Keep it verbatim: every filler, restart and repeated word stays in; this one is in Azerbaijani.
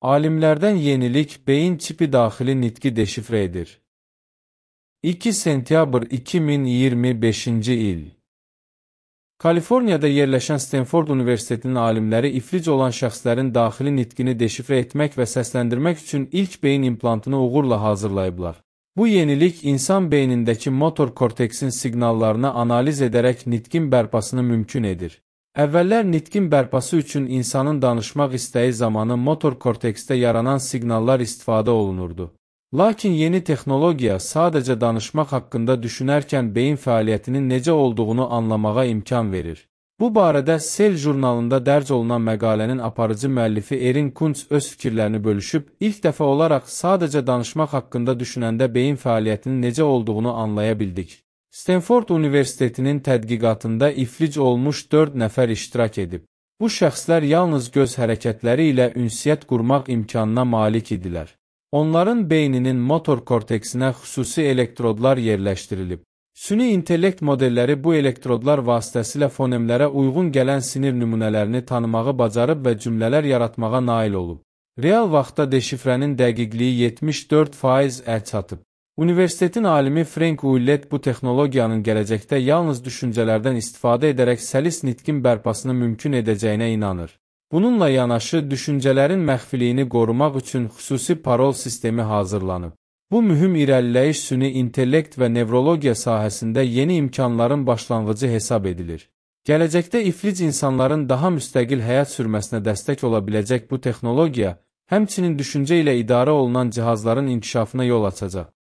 Alimlərdən yenilik beyin çipi daxili nitqi deşifrə edir. iki sentyabr iki min iyirmi beşinci il. Kaliforniyada yerləşən Stenford Universitetinin alimləri iflic olan şəxslərin daxili nitqini deşifrə etmək və səsləndirmək üçün ilk beyin implantını uğurla hazırlayıblar. Bu yenilik insan beynindəki motor korteksin siqnallarını analiz edərək nitqin bərpasını mümkün edir. Əvvəllər nitqin bərpası üçün insanın danışmaq istəyi zamanı motor korteksdə yaranan siqnallar istifadə olunurdu. Lakin yeni texnologiya sadəcə danışmaq haqqında düşünərkən beyin fəaliyyətinin necə olduğunu anlamağa imkan verir. Bu barədə Cell jurnalında dərc olunan məqalənin aparıcı müəllifi Erin Kuntz öz fikirlərini bölüşüb, ilk dəfə olaraq sadəcə danışmaq haqqında düşünəndə beyin fəaliyyətinin necə olduğunu anlaya bildik. Stenford Universitetinin tədqiqatında iflic olmuş dörd nəfər iştirak edib. Bu şəxslər yalnız göz hərəkətləri ilə ünsiyyət qurmaq imkanına malik idilər. Onların beyninin motor korteksinə xüsusi elektrodlar yerləşdirilib. Süni intellekt modelləri bu elektrodlar vasitəsilə fonemlərə uyğun gələn sinir nümunələrini tanımağı bacarıb və cümlələr yaratmağa nail olub. Real vaxtda deşifrənin dəqiqliyi yetmiş dörd faiz ə çatıb. Universitetin alimi Frank Willett bu texnologiyanın gələcəkdə yalnız düşüncələrdən istifadə edərək səlis nitqin bərpasını mümkün edəcəyinə inanır. Bununla yanaşı, düşüncələrin məxfiliyini qorumaq üçün xüsusi parol sistemi hazırlanıb. Bu mühüm irəliləyiş süni intellekt və nevrologiya sahəsində yeni imkanların başlanğıcı hesab edilir. Gələcəkdə iflic insanların daha müstəqil həyat sürməsinə dəstək ola biləcək bu texnologiya, həmçinin düşüncə ilə idarə olunan cihazların inkişafına yol açacaq.